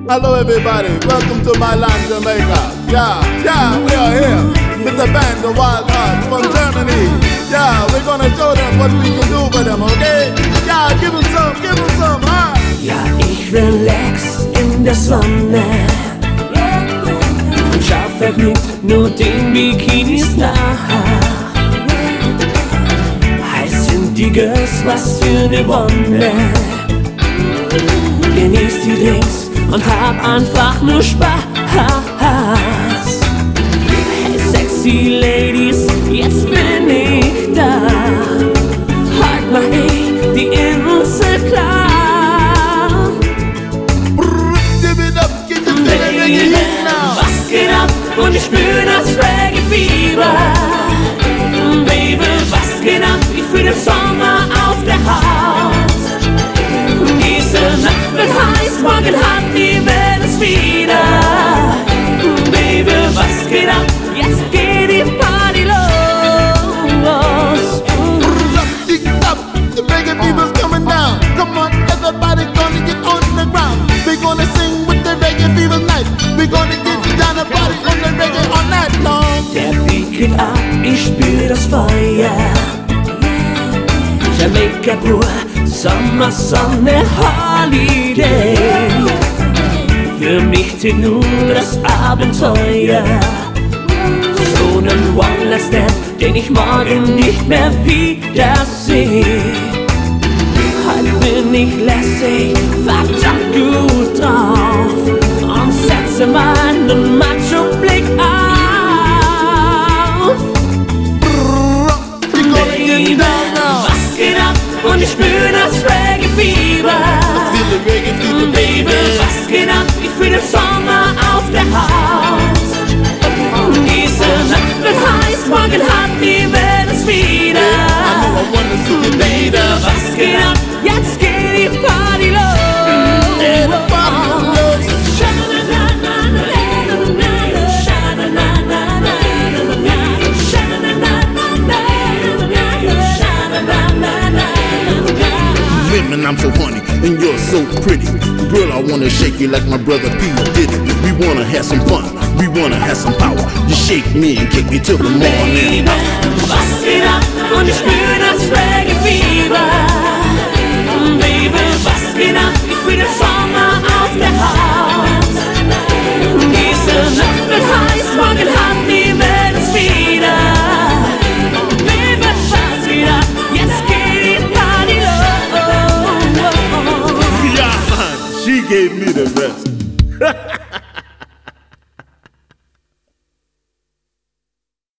Hello everybody, welcome to my land, Jamaica. Yeah, we are here with the band, the Wild Hearts from Germany. Yeah, we're gonna show them what we can do for them, okay? Yeah, give them some, huh? Ja, ich relax in der Sonne und schau vergnügt nur den Bikinis nach. Heiß sind die Girls, was für ne Wonne. Genieß die Drinks und hab einfach nur Spaß. Hey sexy Ladies, jetzt bin ich da. Heute mach ich die Insel klar. Baby, was geht ab? Und ich spür das Reggae-Fieber. Baby, was geht ab? Ich fühl den Sommer auf der Haut. Diese Nacht wird heiß, morgen hat die Welt es wieder. Baby, was geht ab? Jetzt geht die Party los. The reggae fever's coming down. Come on, everybody gonna get on the ground. We're gonna sing with the reggae fever night. We're gonna get down and party on the reggae all night long. Der Beat geht ab, ich spür das Feuer. Jamaica pur, Sommer, Sonne, Holiday. Für mich zählt nur das Abenteuer. So nen One-Night-Stand, den ich morgen nicht mehr wiederseh. Heute bin ich lässig, verdammt gut drauf und setze meinen Macho-Blick auf. Baby, was geht ab? Und ich spür das Reggae-Fieber. Baby, was geht ab? Ich fühl den Sommer auf der Haut. Diese Nacht wird heiß, morgen hat die Welt es wieder. Baby, was geht ab? Jetzt geht die Party los. Women, I'm so horny, and you're so pretty. Girl, I wanna shake you like my brother P did it. We wanna have some fun, we wanna have some power. You shake me and kick me till the morning. Baby, was geht ab? Und ich spür das Reggae-Fieber. Baby, was geht ab? Ich fühl den Sommer auf der Haut. Diese Nacht wird heiß, morgen hat die Welt es wieder. Baby, was geht ab? Jetzt geht die Party los. Yeah, man, she gave me the rest.